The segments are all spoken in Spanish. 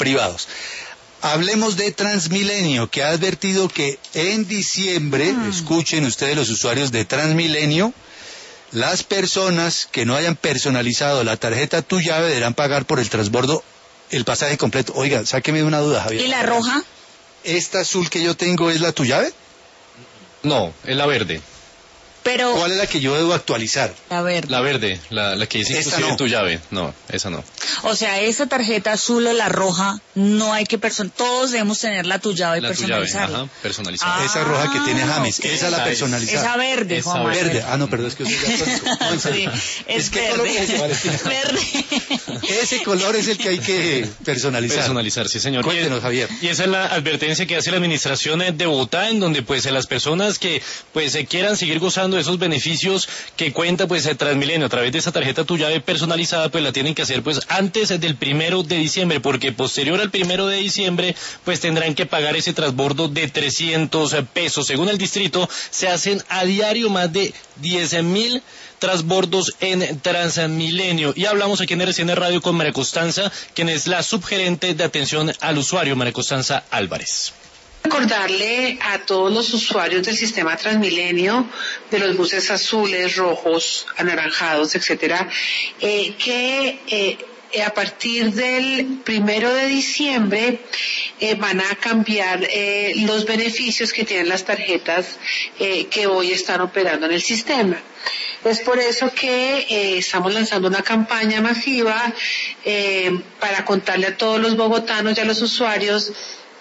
privados. Hablemos de Transmilenio, que ha advertido que en diciembre, escuchen ustedes los usuarios de Transmilenio, las personas que no hayan personalizado la tarjeta Tu Llave deberán pagar por el transbordo el pasaje completo. Oiga, sáqueme una duda, Javier. ¿Y la roja? ¿Esta azul que yo tengo es la Tu Llave? No, es la verde. Pero... ¿Cuál es la que yo debo actualizar? La verde. La verde, la que dice inclusive no. Tu Llave. No, esa no. O sea, esa tarjeta azul o la roja, no hay que todos debemos tener la Tu Llave personalizada. Ajá, personalizada. Esa roja que tiene James, okay. esa es la personalizada. Esa verde, Esa Juan Manuel. Verde, no, perdón, es que yo soy daltónico. No, en serio. Sí, es ¿qué verde. color es ese, Valentina? Verde. Ese color es el que hay que personalizar. Personalizar, sí señor. Cuéntenos, Javier. Y esa es la advertencia que hace la administración de Bogotá, en donde pues las personas que pues quieran seguir gozando de esos beneficios que cuenta pues Transmilenio a través de esa tarjeta Tu Llave personalizada, pues la tienen que hacer pues antes del 1 de diciembre, porque posterior al 1 de diciembre pues tendrán que pagar ese transbordo de 300 pesos. Según el distrito, se hacen a diario más de 10.000 transbordos en Transmilenio. Y hablamos aquí en RCN Radio con María Constanza, quien es la subgerente de atención al usuario, María Constanza Álvarez. Recordarle a todos los usuarios del sistema Transmilenio, de los buses azules, rojos, anaranjados, etcétera, que a partir del 1 de diciembre van a cambiar los beneficios que tienen las tarjetas que hoy están operando en el sistema. Es por eso que estamos lanzando una campaña masiva para contarle a todos los bogotanos y a los usuarios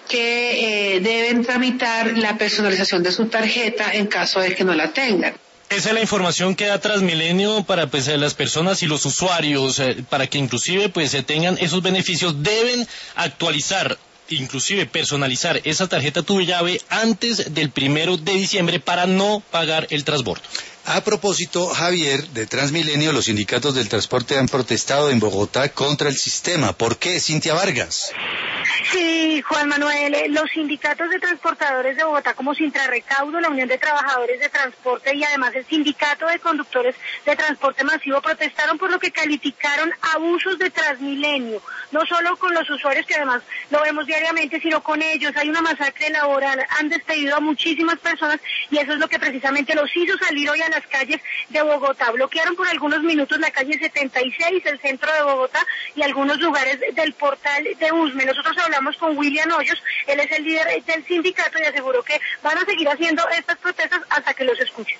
que deben tramitar la personalización de su tarjeta en caso de que no la tengan. Esa es la información que da Transmilenio para pues las personas y los usuarios, para que inclusive pues tengan esos beneficios. Deben actualizar, inclusive personalizar esa tarjeta Tu Llave antes del 1 de diciembre para no pagar el transbordo. A propósito, Javier, de Transmilenio, los sindicatos del transporte han protestado en Bogotá contra el sistema. ¿Por qué, Cintia Vargas? Sí, Juan Manuel, los sindicatos de transportadores de Bogotá como Sintrarrecaudo, la Unión de Trabajadores de Transporte y además el Sindicato de Conductores de Transporte Masivo protestaron por lo que calificaron abusos de Transmilenio, no solo con los usuarios que además lo vemos diariamente, sino con ellos. Hay una masacre laboral, han despedido a muchísimas personas y eso es lo que precisamente los hizo salir hoy a las calles de Bogotá. Bloquearon por algunos minutos la calle 76, el centro de Bogotá y algunos lugares del portal de Usme. Nosotros hablamos con William Hoyos, él es el líder del sindicato y aseguró que van a seguir haciendo estas protestas hasta que los escuchen.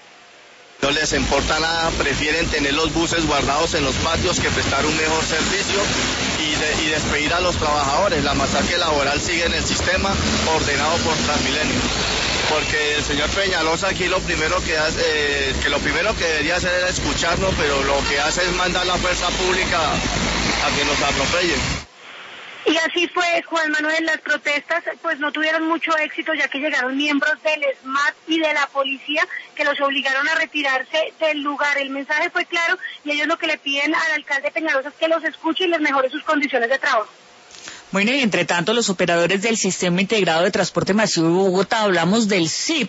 No les importa nada, prefieren tener los buses guardados en los patios que prestar un mejor servicio y despedir a los trabajadores. La masacre laboral sigue en el sistema ordenado por Transmilenio. Porque el señor Peñalosa aquí lo primero que hace, lo primero que debería hacer era escucharnos, pero lo que hace es mandar la fuerza pública a que nos atropellen. Y así fue, Juan Manuel, las protestas pues no tuvieron mucho éxito ya que llegaron miembros del SMAT y de la policía que los obligaron a retirarse del lugar. El mensaje fue claro y ellos lo que le piden al alcalde Peñalosa es que los escuche y les mejore sus condiciones de trabajo. Bueno, y entre tanto, los operadores del Sistema Integrado de Transporte Masivo de Bogotá, hablamos del SIP,